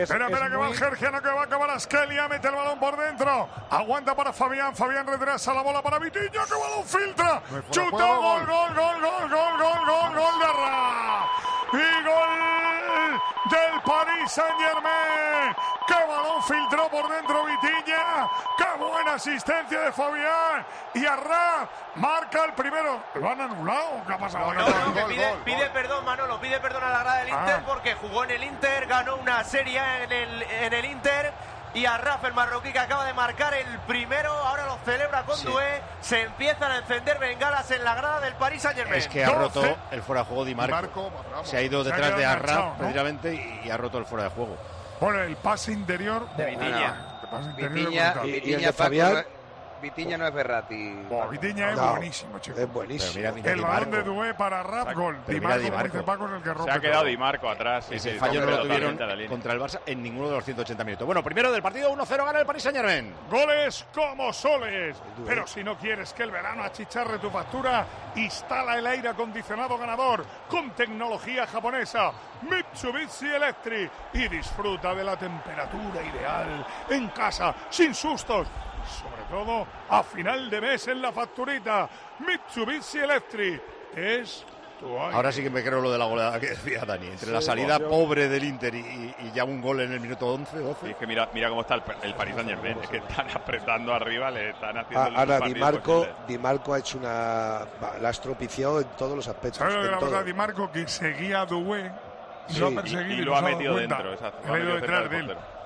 Espera que va el Georgiano, que va a acabar Askelia, mete el balón por dentro, aguanta para Fabián retrasa la bola para Vitinha, que balón filtra, chuta, gol de Arraf, y gol del Paris Saint-Germain, qué balón filtró por dentro Vitinha, qué buena asistencia de Fabián, y Arraf marca el primero. ¿Lo han anulado? ¿Qué ha pasado? Pide perdón, Manolo, pide perdón a la grada del Inter porque jugó en el Inter, ganó una serie en el Inter, y Arraf, el marroquí, que acaba de marcar el primero, ahora lo celebra con Doué. Se empiezan a encender bengalas en la grada del Paris Saint-Germain. Es que ha roto el fuera de juego Di Marco. Se ha ido detrás de Arraf, precisamente, y ha roto el fuera de juego. Bueno, el pase interior de Vitinha. Y el de Fabián. Vitinha no es Verratti. Vitinha es buenísimo, chico. Es buenísimo. El balón de Doué para Arraf, gol. Di Marco, como dice Paco, es el que rompe. Se ha quedado Di Marco atrás. Ese fallo no lo tuvieron contra el Barça en ninguno de los 180 minutos. Bueno, primero del partido, 1-0 gana el Paris Saint-Germain. Goles como soles. Pero si no quieres que el verano achicharre tu factura, instala el aire acondicionado ganador con tecnología japonesa Mitsubishi Electric y disfruta de la temperatura ideal en casa, sin sustos. Sobre todo a final de mes en la facturita. Mitsubishi Electric es tu aire. Ahora sí que me creo lo de la goleada que decía Dani. Entre la salida pobre del Inter y ya un gol en el minuto 11, 12. Y es que mira cómo está el Paris Saint-Germain. Es que están apretando arriba, le están haciendo ahora Di Marco ha hecho la estropiciado en todos los aspectos. ¿Sabes lo de la verdad? Di Marco, que seguía a Doué, lo ha perseguido y lo ha metido dentro. Ha ido detrás de él.